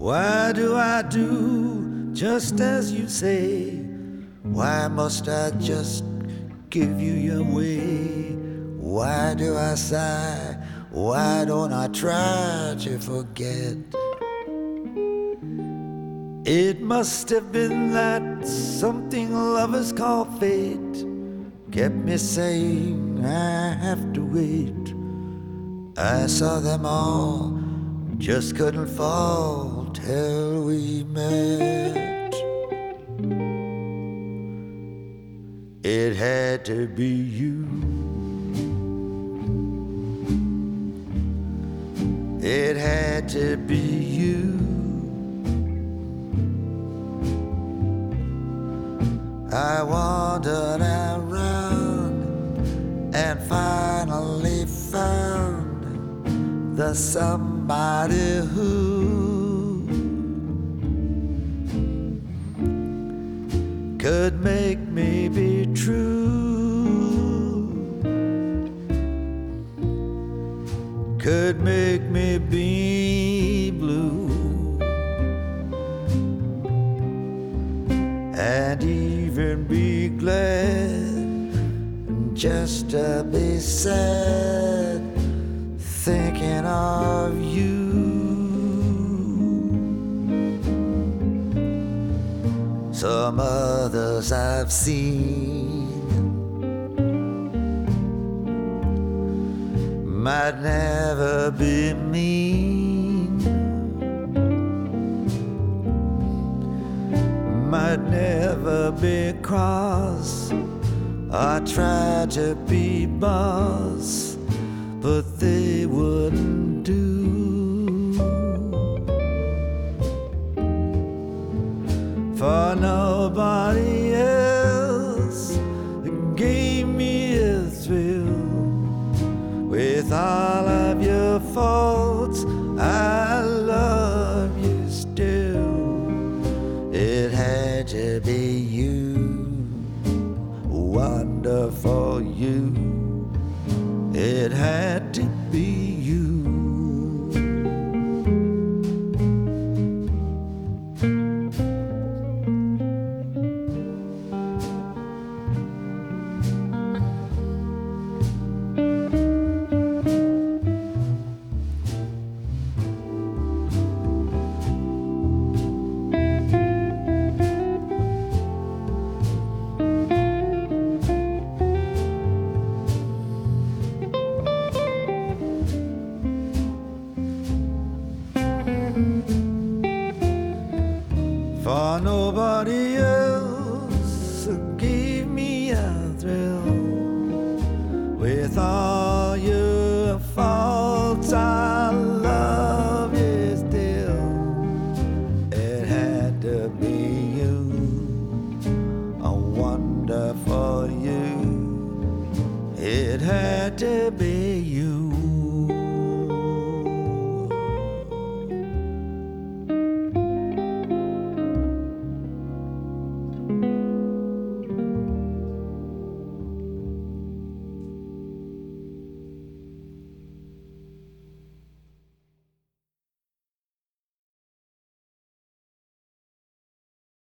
Why do I do just as you say? Why must I just give you your way? Why do I sigh? Why don't I try to forget? It must have been that something lovers call fate kept me saying I have to wait. I saw them all, just couldn't fall till we met. It had to be you. It had to be you. I wandered around and finally found the somebody who could make me be true, could make me be blue, and even be glad just to be sad thinking of you. Some others I've seen might never be mean, might never be cross or try to be boss, but they wouldn't do. For nobody else gave me a thrill. With all of your faults, I love you still. It had to be you, wonderful you. It had to be you. For nobody